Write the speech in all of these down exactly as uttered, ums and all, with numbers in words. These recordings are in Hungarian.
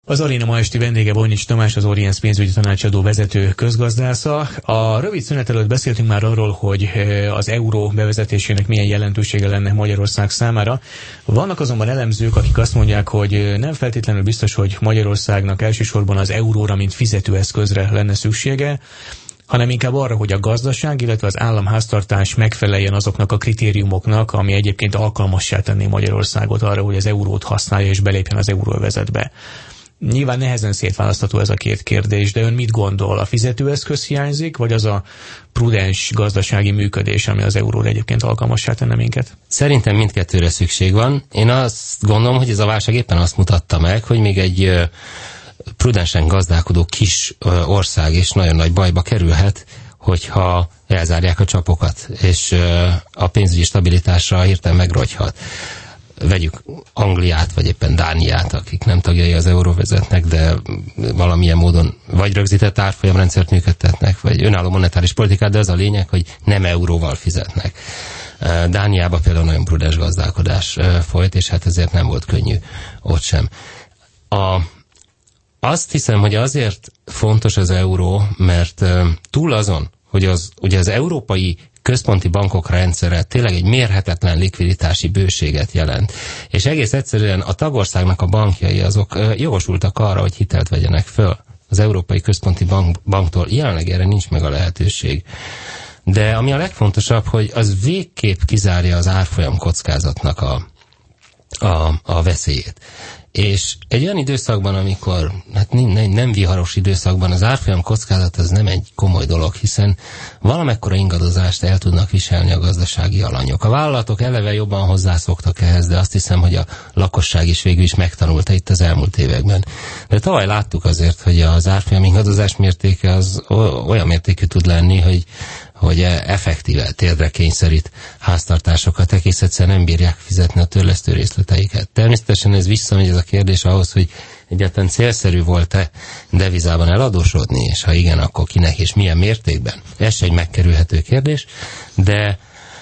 Az Aréna ma esti vendége Vojnics Tamás, az Oriens pénzügyi tanácsadó vezető közgazdásza. A rövid szünet előtt beszéltünk már arról, hogy az euró bevezetésének milyen jelentősége lenne Magyarország számára. Vannak azonban elemzők, akik azt mondják, hogy nem feltétlenül biztos, hogy Magyarországnak elsősorban az euróra, mint fizetőeszközre lenne szüksége, hanem inkább arra, hogy a gazdaság, illetve az államháztartás megfeleljen azoknak a kritériumoknak, ami egyébként alkalmassá tenné Magyarországot arra, hogy az eurót használja és belépjen az euróövezetbe. Nyilván nehezen szétválasztható ez a két kérdés, de ön mit gondol? A fizetőeszköz hiányzik, vagy az a prudens gazdasági működés, ami az euróra egyébként alkalmassá tenne minket? Szerintem mindkettőre szükség van. Én azt gondolom, hogy ez a válság éppen azt mutatta meg, hogy még egy prudensen gazdálkodó kis ország is nagyon nagy bajba kerülhet, hogyha elzárják a csapokat, és a pénzügyi stabilitásra hirtelen megrogyhat. Vegyük Angliát, vagy éppen Dániát, akik nem tagjai az euróvezetnek, de valamilyen módon vagy rögzített árfolyamrendszert működtetnek, vagy önálló monetáris politikát, de az a lényeg, hogy nem euróval fizetnek. Dániában például nagyon prudens gazdálkodás folyt, és hát ezért nem volt könnyű ott sem. A, azt hiszem, hogy azért fontos az euró, mert túl azon, hogy az, ugye az európai központi bankok rendszere tényleg egy mérhetetlen likviditási bőséget jelent. És egész egyszerűen a tagországnak a bankjai azok jogosultak arra, hogy hitelt vegyenek föl az Európai Központi Bank, Banktól. Jelenleg erre nincs meg a lehetőség. De ami a legfontosabb, hogy az végképp kizárja az árfolyam kockázatnak a, a, a veszélyét. És egy olyan időszakban, amikor hát nem, nem viharos időszakban az árfolyam kockázat az nem egy komoly dolog, hiszen valamekkora ingadozást el tudnak viselni a gazdasági alanyok. A vállalatok eleve jobban hozzászoktak ehhez, de azt hiszem, hogy a lakosság is végül is megtanulta itt az elmúlt években. De tavaly láttuk azért, hogy az árfolyam ingadozás mértéke az olyan mértékű tud lenni, hogy hogy effektíve térdre kényszerít háztartásokat, egész egyszerűen nem bírják fizetni a törlesztő részleteiket. Természetesen ez visszamegy ez a kérdés ahhoz, hogy egyáltalán célszerű volt-e devizában eladósodni, és ha igen, akkor kinek és milyen mértékben. Ez egy megkerülhető kérdés, de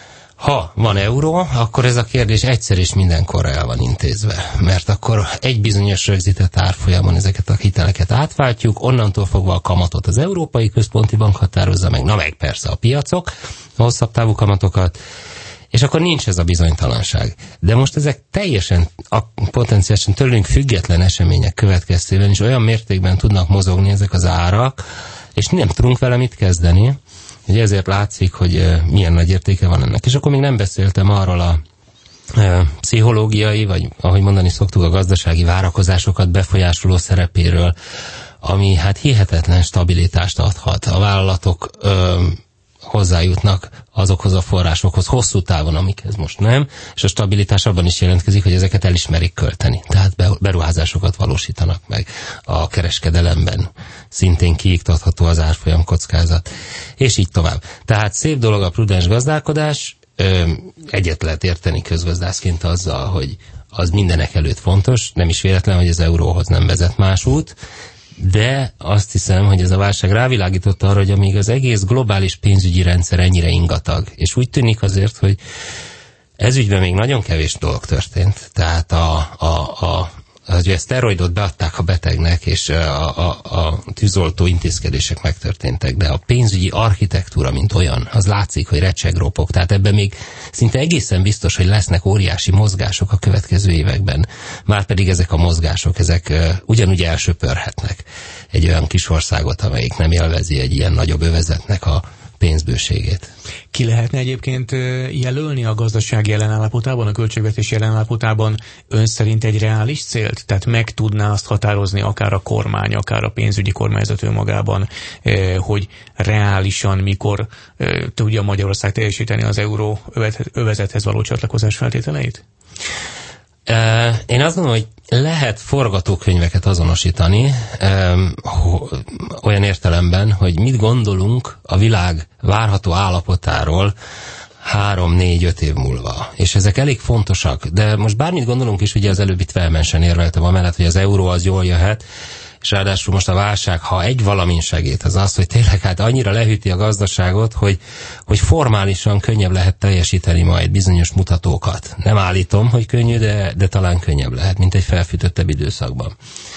ha van euró, akkor ez a kérdés egyszer és mindenkorra el van intézve, mert akkor egy bizonyos rögzített árfolyamon ezeket a hiteleket átváltjuk, onnantól fogva a kamatot az Európai Központi Bank határozza meg, na meg persze a piacok, a hosszabb távú kamatokat, és akkor nincs ez a bizonytalanság. De most ezek teljesen a potenciálisan tőlünk független események következtében is olyan mértékben tudnak mozogni ezek az árak, és nem tudunk vele mit kezdeni. Ugye ezért látszik, hogy uh, milyen nagy értéke van ennek. És akkor még nem beszéltem arról a uh, pszichológiai, vagy ahogy mondani szoktuk, a gazdasági várakozásokat befolyásoló szerepéről, ami hát hihetetlen stabilitást adhat. A vállalatok uh, hozzájutnak azokhoz a forrásokhoz hosszú távon, amikhez most nem, és a stabilitás abban is jelentkezik, hogy ezeket elismerik költeni. Tehát beruházásokat valósítanak meg a kereskedelemben. Szintén kiiktatható az árfolyam kockázat. És így tovább. Tehát szép dolog a prudens gazdálkodás, egyet lehet érteni közgazdászként azzal, hogy az mindenek előtt fontos, nem is véletlen, hogy az euróhoz nem vezet más út, de azt hiszem, hogy ez a válság rávilágította arra, hogy amíg az egész globális pénzügyi rendszer ennyire ingatag, és úgy tűnik azért, hogy ez ügyben még nagyon kevés dolog történt. Tehát a, a, a, az, a szteroidot beadták a betegnek, és a, a, a tűzoltó intézkedések megtörténtek, de a pénzügyi architektúra, mint olyan, az látszik, hogy recseg, ropog. Tehát ebben még szinte egészen biztos, hogy lesznek óriási mozgások a következő években. Márpedig ezek a mozgások, ezek uh, ugyanúgy elsöpörhetnek egy olyan kis országot, amelyik nem élvezi egy ilyen nagyobb övezetnek a pénzbőségét. Ki lehetne egyébként jelölni a gazdasági ellenállapotában, a költségvetés ellenállapotában ön szerint egy reális célt? Tehát meg tudná azt határozni akár a kormány, akár a pénzügyi kormányzat önmagában, hogy reálisan mikor tudja Magyarország teljesíteni az euró övezethez való csatlakozás feltételeit? Én azt gondolom, hogy lehet forgatókönyveket azonosítani olyan értelemben, hogy mit gondolunk a világ várható állapotáról három, négy, öt év múlva. És ezek elég fontosak, de most bármit gondolunk is, ugye az előbb itt felmensen érveltem amellett, hogy az euró az jól jöhet, és ráadásul most a válság, ha egy valamin segít, az az, hogy tényleg hát annyira lehűti a gazdaságot, hogy, hogy formálisan könnyebb lehet teljesíteni majd bizonyos mutatókat. Nem állítom, hogy könnyű, de, de talán könnyebb lehet, mint egy felfűtöttebb időszakban.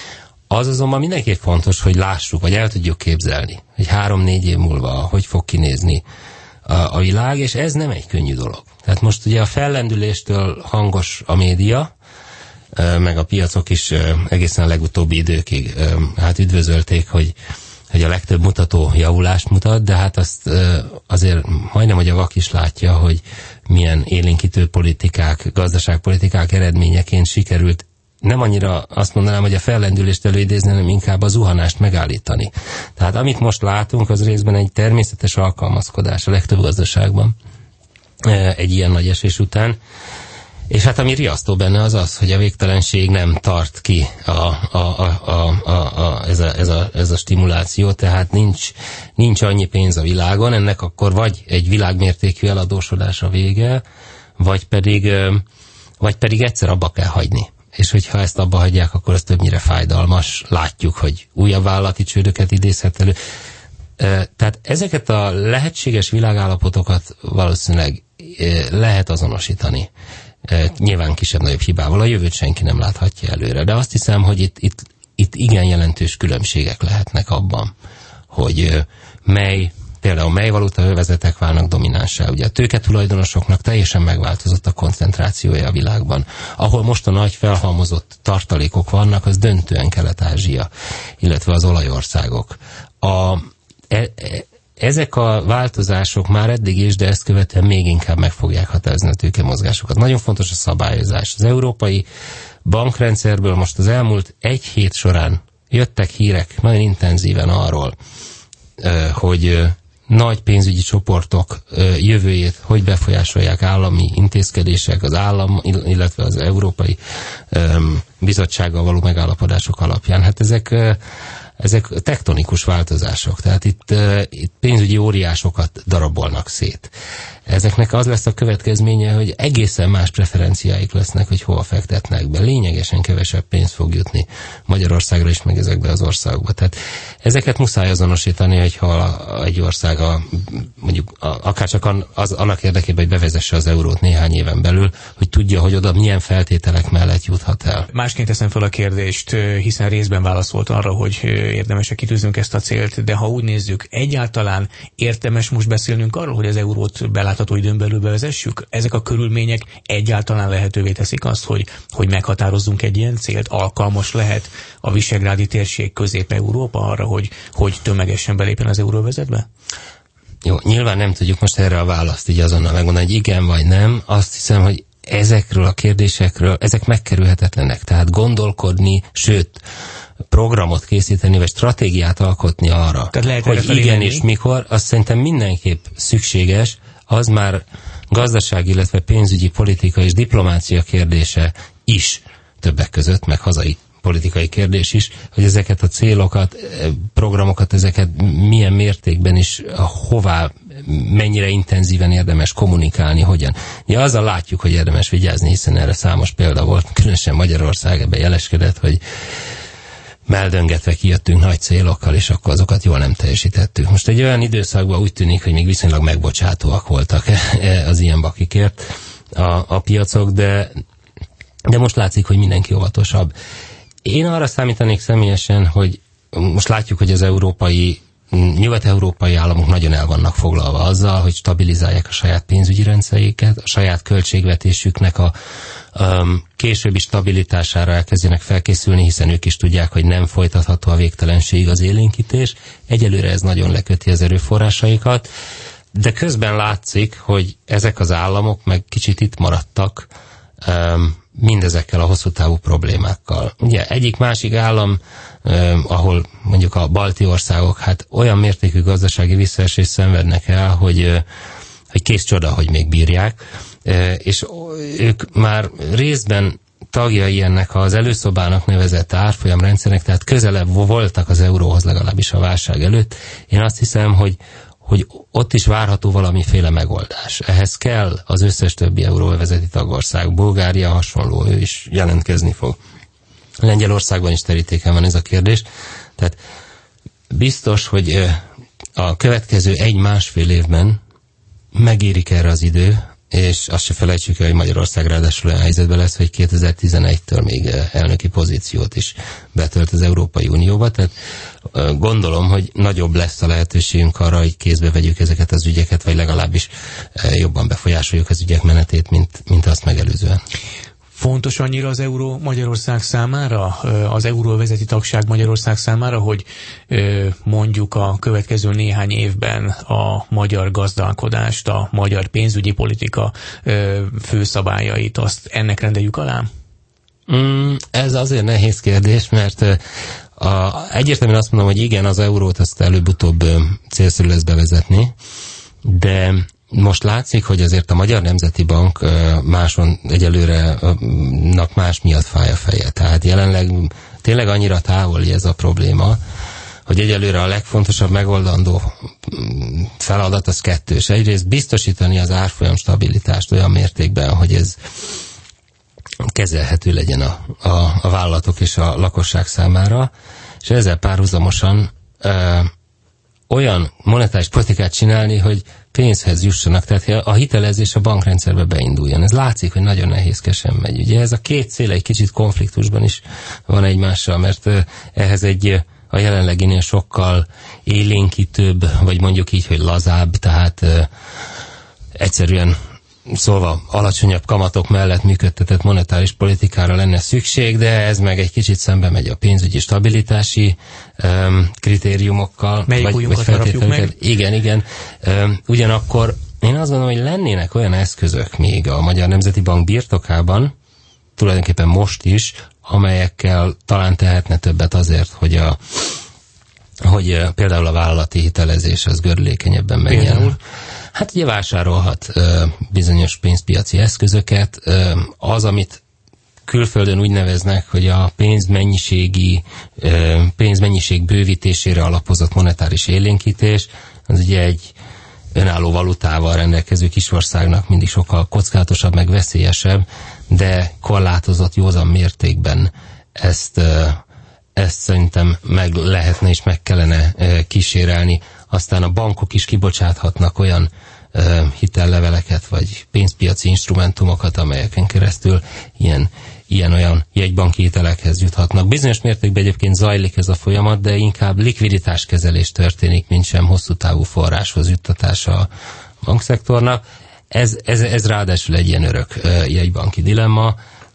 Az azonban mindenképp fontos, hogy lássuk, vagy el tudjuk képzelni, hogy három-négy év múlva hogy fog kinézni a, a világ, és ez nem egy könnyű dolog. Tehát most ugye a fellendüléstől hangos a média, meg a piacok is egészen a legutóbbi időkig hát üdvözölték, hogy, hogy a legtöbb mutató javulást mutat, de hát azt azért majdnem, hogy a vak is látja, hogy milyen élénkítő politikák, gazdaságpolitikák eredményeként sikerült nem annyira azt mondanám, hogy a fellendülést előidézni, hanem inkább a zuhanást megállítani. Tehát amit most látunk, az részben egy természetes alkalmazkodás a legtöbb gazdaságban egy ilyen nagy esés után. És hát ami riasztó benne az az, hogy a végtelenség nem tart ki a, a, a, a, a, a, ez, a, ez, a, ez a stimuláció, tehát nincs, nincs annyi pénz a világon, ennek akkor vagy egy világmértékű eladósodás a vége, vagy pedig, vagy pedig egyszer abba kell hagyni. És hogyha ezt abba hagyják, akkor ez többnyire fájdalmas. Látjuk, hogy újabb vállalati csődöket idézhet elő. Tehát ezeket a lehetséges világállapotokat valószínűleg lehet azonosítani. Nyilván kisebb-nagyobb hibával, a jövőt senki nem láthatja előre, de azt hiszem, hogy itt, itt, itt igen jelentős különbségek lehetnek abban, hogy mely, például mely valutaövezetek válnak dominánsá. Ugye a tőketulajdonosoknak teljesen megváltozott a koncentrációja a világban. Ahol most a nagy felhalmozott tartalékok vannak, az döntően Kelet-Ázsia, illetve az olajországok. A, e, e, Ezek a változások már eddig is, de ezt követően még inkább meg fogják határozni a tőkemozgásokat. Nagyon fontos a szabályozás. Az európai bankrendszerből most az elmúlt egy hét során jöttek hírek nagyon intenzíven arról, hogy nagy pénzügyi csoportok jövőjét hogy befolyásolják állami intézkedések, az állam, illetve az Európai Bizottsággal való megállapodások alapján. Hát ezek Ezek tektonikus változások, tehát itt, uh, itt pénzügyi óriásokat darabolnak szét. Ezeknek az lesz a következménye, hogy egészen más preferenciáik lesznek, hogy hova fektetnek be. Lényegesen kevesebb pénz fog jutni Magyarországra is, meg ezekbe az országokba. Tehát ezeket muszáj azonosítani, hogyha egy ország a, mondjuk a, akár csak az, annak érdekében, hogy bevezesse az eurót néhány éven belül, hogy tudja, hogy oda milyen feltételek mellett juthat el. Másként teszem fel a kérdést, hiszen részben válaszolt arra, hogy érdemes-e kitűznünk ezt a célt, de ha úgy nézzük, egyáltalán érdemes most beszélnünk arról, hogy az eurót belátható időn belül bevezessük? Ezek a körülmények egyáltalán lehetővé teszik azt, hogy, hogy meghatározzunk egy ilyen célt? Alkalmas lehet a visegrádi térség, Közép-Európa arra, hogy, hogy tömegesen belépjen az euróvezetbe? Jó, nyilván nem tudjuk most erre a választ így azonnal megmondani, hogy igen vagy nem. Azt hiszem, hogy ezekről a kérdésekről, ezek megkerülhetetlenek. Tehát gondolkodni, sőt, programot készíteni, vagy stratégiát alkotni arra, hogy igen és mikor, azt szerintem mindenképp szükséges, az már gazdaság, illetve pénzügyi, politika és diplomácia kérdése is többek között, meg hazai politikai kérdés is, hogy ezeket a célokat, programokat, ezeket milyen mértékben is, hová, mennyire intenzíven érdemes kommunikálni, hogyan. Ja, azzal látjuk, hogy érdemes vigyázni, hiszen erre számos példa volt, különösen Magyarország ebben jeleskedett, hogy meldöngetve kijöttünk nagy célokkal, és akkor azokat jól nem teljesítettük. Most egy olyan időszakban úgy tűnik, hogy még viszonylag megbocsátóak voltak az ilyen bakikért a, a piacok, de, de most látszik, hogy mindenki óvatosabb. Én arra számítanék személyesen, hogy most látjuk, hogy az európai, nyugat-európai államok nagyon el vannak foglalva azzal, hogy stabilizálják a saját pénzügyi rendszereiket, a saját költségvetésüknek a um, későbbi stabilitására elkezdjenek felkészülni, hiszen ők is tudják, hogy nem folytatható a végtelenségig az élénkítés. Egyelőre ez nagyon leköti az erőforrásaikat, de közben látszik, hogy ezek az államok meg kicsit itt maradtak um, mindezekkel a hosszú távú problémákkal. Ugye egyik másik állam, um, ahol mondjuk a balti országok, hát olyan mértékű gazdasági visszaesést szenvednek el, hogy, uh, hogy kész csoda, hogy még bírják, uh, és ők már részben tagjai ennek az előszobának nevezett árfolyamrendszernek, tehát közelebb voltak az euróhoz legalábbis a válság előtt. Én azt hiszem, hogy hogy ott is várható valamiféle megoldás. Ehhez kell az összes többi euróvezeti tagország. Bulgária hasonló, ő is jelentkezni fog. Lengyelországban is terítéken van ez a kérdés. Tehát biztos, hogy a következő egy-másfél évben megérik erre az idő, és azt se felejtsük el, hogy Magyarország ráadásul olyan helyzetben lesz, hogy kétezer-tizenegytől még elnöki pozíciót is betölt az Európai Unióba, tehát gondolom, hogy nagyobb lesz a lehetőségünk arra, hogy kézbe vegyük ezeket az ügyeket, vagy legalábbis jobban befolyásoljuk az ügyek menetét, mint, mint azt megelőzően. Fontos annyira az euró Magyarország számára, az euróvezeti tagság Magyarország számára, hogy mondjuk a következő néhány évben a magyar gazdálkodást, a magyar pénzügyi politika főszabályait, azt ennek rendeljük alá? Mm, ez azért nehéz kérdés, mert a, egyértelműen azt mondom, hogy igen, az eurót azt előbb-utóbb célszerű lesz bevezetni, de most látszik, hogy azért a Magyar Nemzeti Bank máson egyelőre más miatt fáj a feje. Tehát jelenleg tényleg annyira távoli ez a probléma, hogy egyelőre a legfontosabb megoldandó feladat az kettős. Egyrészt biztosítani az árfolyam stabilitást olyan mértékben, hogy ez kezelhető legyen a, a, a vállalatok és a lakosság számára, és ezzel párhuzamosan ö, olyan monetáris politikát csinálni, hogy pénzhez jussanak, tehát a hitelezés a bankrendszerbe beinduljon. Ez látszik, hogy nagyon nehézkesen megy. Ugye ez a két cél egy kicsit konfliktusban is van egymással, mert ehhez egy a jelenleginél sokkal élénkítőbb, vagy mondjuk így, hogy lazább, tehát uh, egyszerűen szóval alacsonyabb kamatok mellett működtetett monetáris politikára lenne szükség, de ez meg egy kicsit szembe megy a pénzügyi stabilitási um, kritériumokkal. Melyik újunkat harapjuk meg? Igen, igen. Um, ugyanakkor én azt gondolom, hogy lennének olyan eszközök még a Magyar Nemzeti Bank birtokában, tulajdonképpen most is, amelyekkel talán tehetne többet azért, hogy a hogy uh, például a vállalati hitelezés az gördülékenyebben menjen. Például? Hát ugye vásárolhat uh, bizonyos pénzpiaci eszközöket. Uh, az, amit külföldön úgy neveznek, hogy a pénzmennyiségi, uh, pénzmennyiség bővítésére alapozott monetáris élénkítés, az ugye egy önálló valutával rendelkező kisországnak mindig sokkal kockázatosabb, meg veszélyesebb, de korlátozott józan mértékben ezt, uh, ezt szerintem meg lehetne és meg kellene uh, kísérelni. Aztán a bankok is kibocsáthatnak olyan uh, hitelleveleket, vagy pénzpiaci instrumentumokat, amelyeken keresztül ilyen, ilyen-olyan jegybanki hitelekhez juthatnak. Bizonyos mértékben egyébként zajlik ez a folyamat, de inkább likviditáskezelés történik, mint sem hosszú távú forráshoz juttatása a bankszektornak. Ez, ez, ez ráadásul egy ilyen örök uh, jegybanki dilemma.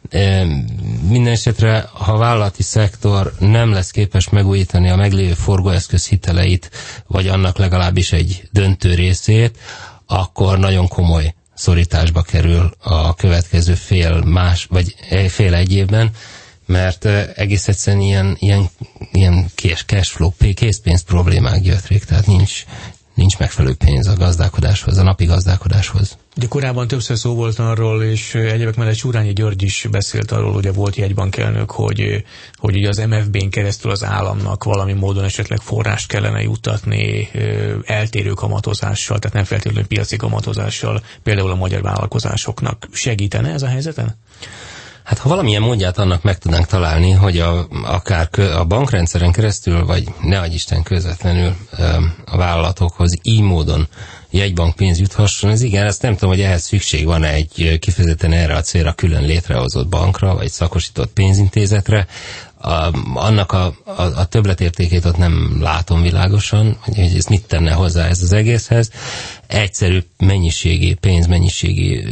Minden esetre, ha a vállalati szektor nem lesz képes megújítani a meglévő forgóeszköz hiteleit, vagy annak legalábbis egy döntő részét, akkor nagyon komoly szorításba kerül a következő fél más, vagy fél egy évben, mert egész egyszerűen ilyen, ilyen, ilyen cashflow, készpénz problémák gyötrik, tehát nincs, nincs megfelelő pénz a gazdálkodáshoz, a napi gazdálkodáshoz. De korábban többször szó volt arról, és egyébként mellett Surányi György is beszélt arról, ugye volt jegybankelnök, hogy, hogy ugye az em ef bé-n keresztül az államnak valami módon esetleg forrást kellene juttatni eltérő kamatozással, tehát nem feltétlenül piaci kamatozással, például a magyar vállalkozásoknak. Segítene ez a helyzeten? Hát ha valamilyen módját annak meg tudnánk találni, hogy a, akár kö, a bankrendszeren keresztül, vagy ne adj Isten közvetlenül a vállalatokhoz így módon jegybankpénz juthasson, ez igen, ezt nem tudom, hogy ehhez szükség van egy kifejezetten erre a célra külön létrehozott bankra, vagy szakosított pénzintézetre. A, annak a, a, a többletértékét ott nem látom világosan, hogy ez mit tenne hozzá ez az egészhez. Egyszerű mennyiségi, pénzmennyiségi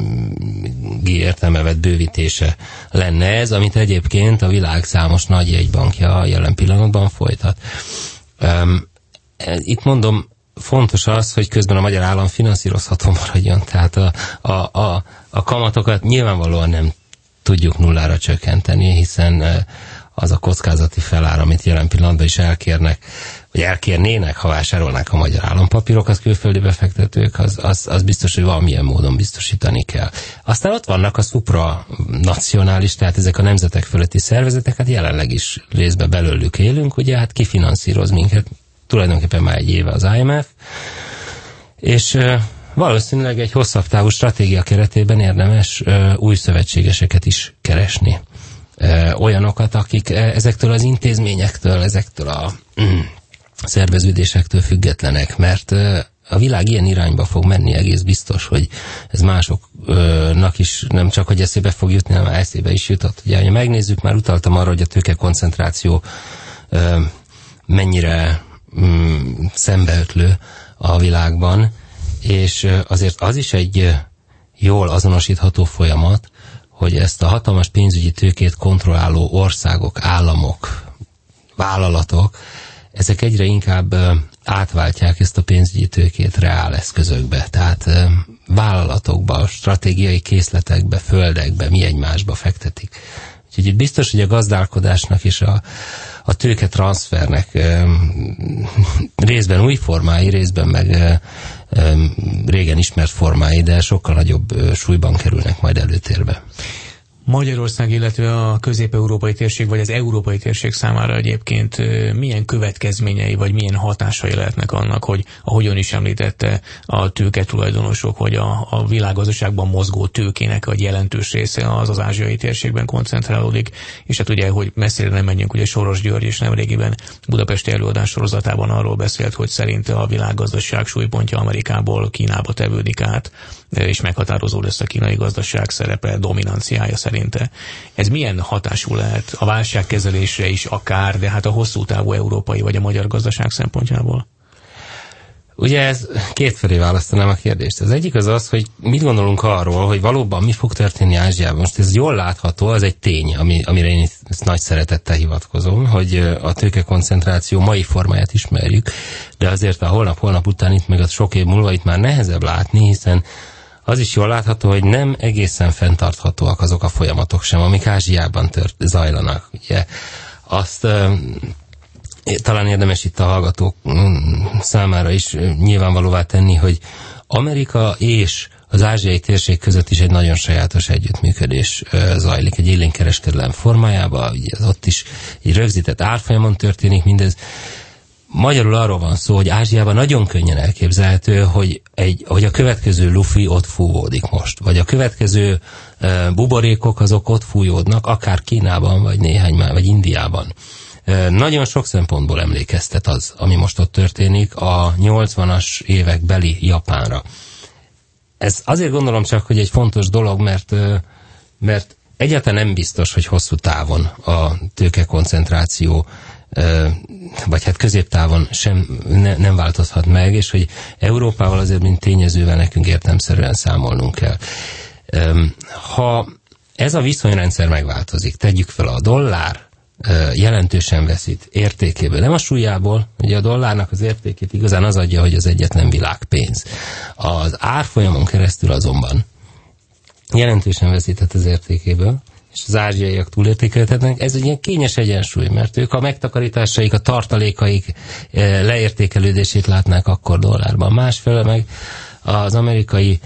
értelme vett bővítése lenne ez, amit egyébként a világ számos nagy jegybankja jelen pillanatban folytat. Um, itt mondom, fontos az, hogy közben a magyar állam finanszírozható maradjon, tehát a, a, a, a kamatokat nyilvánvalóan nem tudjuk nullára csökkenteni, hiszen az a kockázati felár, amit jelen pillanatban is elkérnek, vagy elkérnének, ha vásárolnák a magyar állampapírok, az külföldi befektetők, az, az, az biztos, hogy valamilyen módon biztosítani kell. Aztán ott vannak a supranacionális, tehát ezek a nemzetek fölötti szervezetek, hát jelenleg is részben belőlük élünk, ugye hát kifinanszíroz minket, tulajdonképpen már egy éve az i em ef, és uh, valószínűleg egy hosszabb távú stratégia keretében érdemes uh, új szövetségeseket is keresni. Uh, olyanokat, akik uh, ezektől az intézményektől, ezektől a mm, szerveződésektől függetlenek, mert uh, a világ ilyen irányba fog menni, egész biztos, hogy ez másoknak is nem csak, hogy eszébe fog jutni, hanem eszébe is jutott. Ugye, ha megnézzük, már utaltam arra, hogy a tőke koncentráció mennyire mm, szembeötlő a világban, és azért az is egy jól azonosítható folyamat, hogy ezt a hatalmas pénzügyi tőkét kontrolláló országok, államok, vállalatok, ezek egyre inkább átváltják ezt a pénzügyi tőkét reál eszközökbe. Tehát vállalatokba, stratégiai készletekbe, földekbe, mi egymásba fektetik. Úgyhogy itt biztos, hogy a gazdálkodásnak és a, a tőke transfernek e, részben új formái, részben meg e, e, régen ismert formái, de sokkal nagyobb e, súlyban kerülnek majd előtérbe. Magyarország, illetve a közép-európai térség, vagy az európai térség számára egyébként milyen következményei, vagy milyen hatásai lehetnek annak, hogy ahogyan is említette, a tőketulajdonosok, vagy a, a világgazdaságban mozgó tőkének a jelentős része az az ázsiai térségben koncentrálódik, és hát ugye, hogy messzire nem menjünk, ugye Soros György is nemrégiben budapesti előadás sorozatában arról beszélt, hogy szerinte a világgazdaság súlypontja Amerikából Kínába tevődik át, és meghatározó lesz a kínai gazdaság szerepe, dominanciája szerinte. Ez milyen hatású lehet a válságkezelésre is akár, de hát a hosszú távú európai vagy a magyar gazdaság szempontjából? Ugye ez kétfelé választanám a kérdést. Az egyik az az, hogy mit gondolunk arról, hogy valóban mi fog történni Ázsiában. Most ez jól látható, az egy tény, ami, amire én ezt nagy szeretettel hivatkozom, hogy a tőkekoncentráció mai formáját ismerjük, de azért a holnap-holnap után itt meg a sok év múlva itt már nehezebb látni, hiszen az is jól látható, hogy nem egészen fenntarthatóak azok a folyamatok sem, amik Ázsiában tört, zajlanak. Ugye azt uh, talán érdemes itt a hallgatók számára is nyilvánvalóvá tenni, hogy Amerika és az ázsiai térség között is egy nagyon sajátos együttműködés uh, zajlik, egy élénkereskedelem formájában, ugye ott is egy rögzített árfolyamon történik mindez. Magyarul arról van szó, hogy Ázsiában nagyon könnyen elképzelhető, hogy, egy, hogy a következő lufi ott fúvódik most, vagy a következő uh, buborékok azok ott fújódnak, akár Kínában, vagy néhány már, vagy Indiában. Uh, nagyon sok szempontból emlékeztet az, ami most ott történik, a nyolcvanas évek beli Japánra. Ez azért gondolom csak, hogy egy fontos dolog, mert, uh, mert egyáltalán nem biztos, hogy hosszú távon a tőkekoncentráció vagy hát középtávon sem ne, nem változhat meg, és hogy Európával azért, mint tényezővel nekünk értelemszerűen számolnunk kell. Ha ez a viszonyrendszer megváltozik, tegyük fel, a dollár jelentősen veszít értékéből, nem a súlyából, ugye a dollárnak az értékét igazán az adja, hogy az egyetlen világpénz. Az árfolyamon keresztül azonban jelentősen veszített az értékéből, és az ázsiaiak túlértékelhetnek. Ez egy ilyen kényes egyensúly, mert ők a megtakarításaik, a tartalékaik leértékelődését látnák akkor dollárban. Másfelől meg az amerikai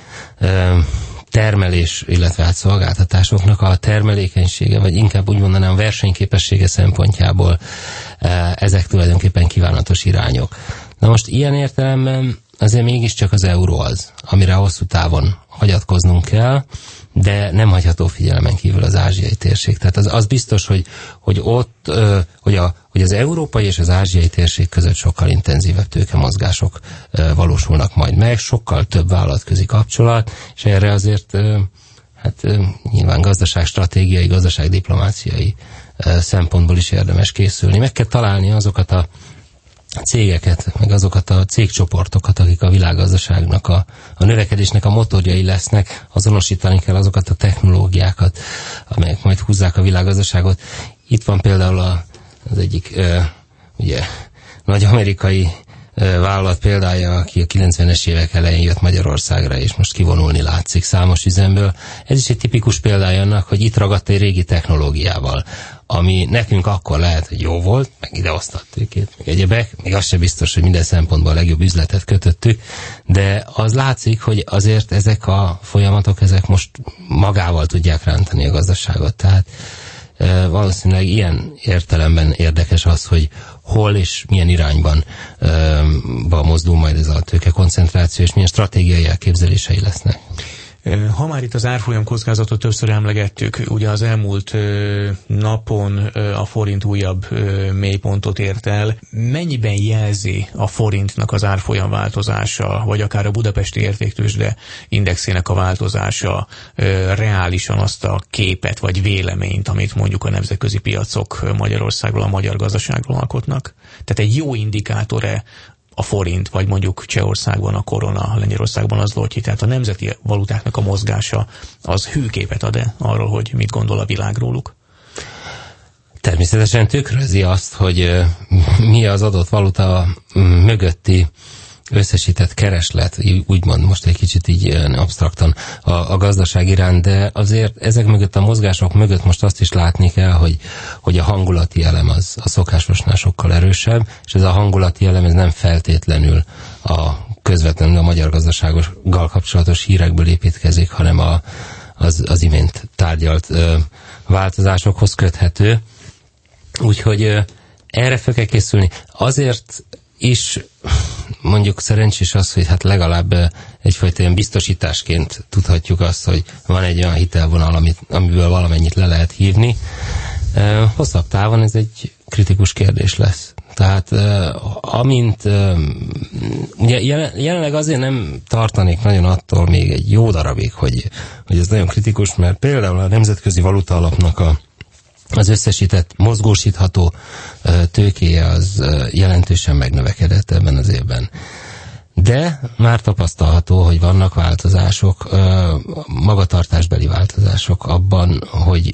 termelés, illetve hát szolgáltatásoknak a termelékenysége, vagy inkább úgy mondanám versenyképessége szempontjából ezek tulajdonképpen kívánatos irányok. Na most ilyen értelemben azért mégiscsak az euró az, amire hosszú távon hagyatkoznunk kell, de nem hagyható figyelemen kívül az ázsiai térség. Tehát az, az biztos, hogy, hogy ott, hogy, a, hogy az európai és az ázsiai térség között sokkal intenzívebb tőkemozgások valósulnak majd meg, sokkal több vállalatközi kapcsolat, és erre azért hát nyilván gazdaságstratégiai, gazdaságdiplomáciai szempontból is érdemes készülni. Meg kell találni azokat a cégeket, meg azokat a cégcsoportokat, akik a világgazdaságnak, a, a növekedésnek a motorjai lesznek, azonosítani kell azokat a technológiákat, amelyek majd húzzák a világgazdaságot. Itt van például a, az egyik uh, ugye, nagy amerikai uh, vállalat példája, aki a kilencvenes évek elején jött Magyarországra, és most kivonulni látszik számos üzemből. Ez is egy tipikus példája annak, hogy itt ragadt egy régi technológiával, ami nekünk akkor lehet, hogy jó volt, meg idehozta a tőkét, meg egyebek, még az sem biztos, hogy minden szempontból a legjobb üzletet kötöttük, de az látszik, hogy azért ezek a folyamatok, ezek most magával tudják rántani a gazdaságot. Tehát e, valószínűleg ilyen értelemben érdekes az, hogy hol és milyen irányban e, mozdul majd ez a tőkekoncentráció, és milyen stratégiai elképzelései lesznek. Ha már itt az árfolyam kockázatot többször emlegettük, ugye az elmúlt napon a forint újabb mélypontot ért el. Mennyiben jelzi a forintnak az árfolyam változása, vagy akár a budapesti értéktőzsde indexének a változása reálisan azt a képet vagy véleményt, amit mondjuk a nemzetközi piacok Magyarországról, a magyar gazdaságról alkotnak? Tehát egy jó indikátor-e a forint, vagy mondjuk Csehországban a korona, Lengyelországban az zloty, tehát a nemzeti valutáknak a mozgása az hűképet ad-e arról, hogy mit gondol a világ róluk? Természetesen tükrözi azt, hogy mi az adott valuta mögötti összesített kereslet, úgymond most egy kicsit így absztraktan a, a gazdaság iránt, de azért ezek mögött, a mozgások mögött most azt is látni kell, hogy, hogy a hangulati elem az a szokásosnál sokkal erősebb, és ez a hangulati elem ez nem feltétlenül a közvetlenül a magyar gazdasággal kapcsolatos hírekből építkezik, hanem a, az, az imént tárgyalt ö, változásokhoz köthető. Úgyhogy ö, erre fel kell készülni. Azért is mondjuk szerencsés az, hogy hát legalább egyfajta ilyen biztosításként tudhatjuk azt, hogy van egy olyan hitelvonal, amit, amiből valamennyit le lehet hívni. Hosszabb távon ez egy kritikus kérdés lesz. Tehát amint ugye jelenleg azért nem tartanék nagyon attól még egy jó darabig, hogy, hogy ez nagyon kritikus, mert például a Nemzetközi Valuta Alapnak a az összesített, mozgósítható tőkéje az jelentősen megnövekedett ebben az évben. De már tapasztalható, hogy vannak változások, magatartásbeli változások abban, hogy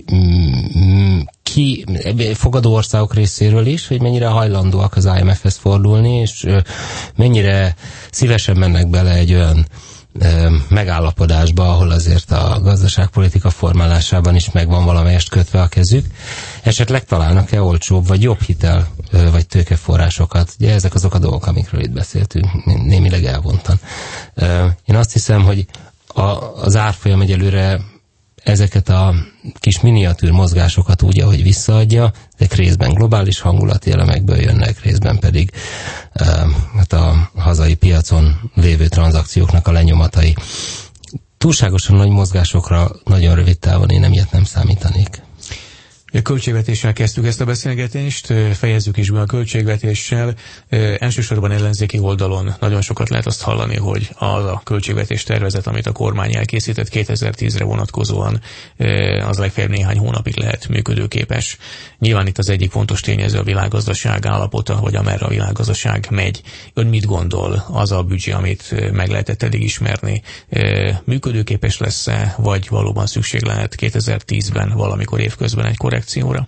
ki, fogadó országok részéről is, hogy mennyire hajlandóak az I M F-hez fordulni, és mennyire szívesen mennek bele egy olyan megállapodásba, ahol azért a gazdaságpolitika formálásában is megvan valamelyest kötve a kezük, esetleg találnak-e olcsóbb vagy jobb hitel vagy tőkeforrásokat. Ugye ezek azok a dolgok, amikről itt beszéltünk, némileg elvontan. Én azt hiszem, hogy a, az árfolyam egyelőre ezeket a kis miniatűr mozgásokat úgy, ahogy visszaadja, ezek részben globális hangulati elemekből jönnek, részben pedig hát a hazai piacon lévő tranzakcióknak a lenyomatai. Túlságosan nagy mozgásokra nagyon rövid távon én emiatt nem számítanék. A költségvetéssel kezdtük ezt a beszélgetést, fejezzük is be a költségvetéssel. Elsősorban ellenzéki oldalon nagyon sokat lehet azt hallani, hogy az a költségvetés tervezet, amit a kormány elkészített kétezer-tízre vonatkozóan, az legfeljebb néhány hónapig lehet működőképes. Nyilván itt az egyik fontos tényező a világgazdaság állapota, hogy amerre a világgazdaság megy. Ön mit gondol, az a büdzsé, amit meg lehetett eddig ismerni, működőképes lesz-e, vagy valóban szükség lehet kétezer-tízben valamikor évközben egy korrekcióra?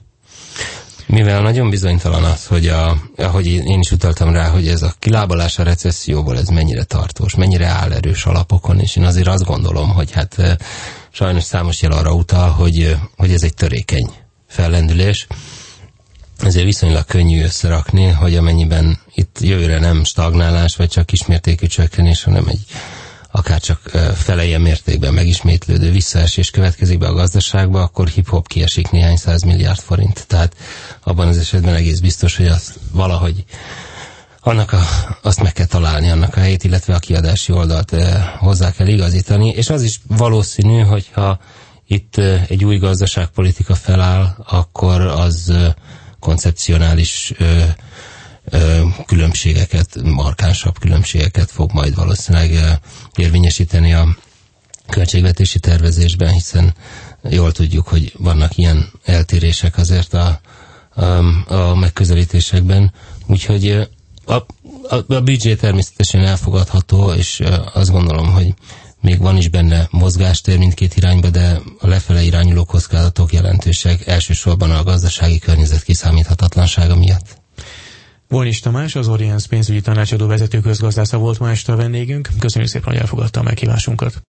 Mivel nagyon bizonytalan az, hogy a, ahogy én is utaltam rá, hogy ez a kilábalás a recesszióból, ez mennyire tartós, mennyire áll erős alapokon, és én azért azt gondolom, hogy hát sajnos számos jel arra utal, hogy, hogy ez egy törékeny fellendülés. Ezért viszonylag könnyű összerakni, hogy amennyiben itt jövőre nem stagnálás, vagy csak kismértékű csökkenés, hanem egy akár csak fele ilyen mértékben megismétlődő visszaesés következik be a gazdaságba, akkor hip-hop kiesik néhány száz milliárd forint. Tehát abban az esetben egész biztos, hogy azt valahogy annak a, azt meg kell találni, annak a helyét, illetve a kiadási oldalt eh, hozzá kell igazítani. És az is valószínű, hogyha itt eh, egy új gazdaságpolitika feláll, akkor az eh, koncepcionális eh, különbségeket, markánsabb különbségeket fog majd valószínűleg érvényesíteni a költségvetési tervezésben, hiszen jól tudjuk, hogy vannak ilyen eltérések azért a, a, a megközelítésekben. Úgyhogy a, a, a büdzsé természetesen elfogadható, és azt gondolom, hogy még van is benne mozgástér mindkét irányba, de a lefele irányuló kockázatok jelentősek, elsősorban a gazdasági környezet kiszámíthatatlansága miatt. Volnyis Tamás, az Oriens pénzügyi tanácsadó vezető közgazdásza volt ma este a vendégünk. Köszönjük szépen, hogy elfogadta a meghívásunkat.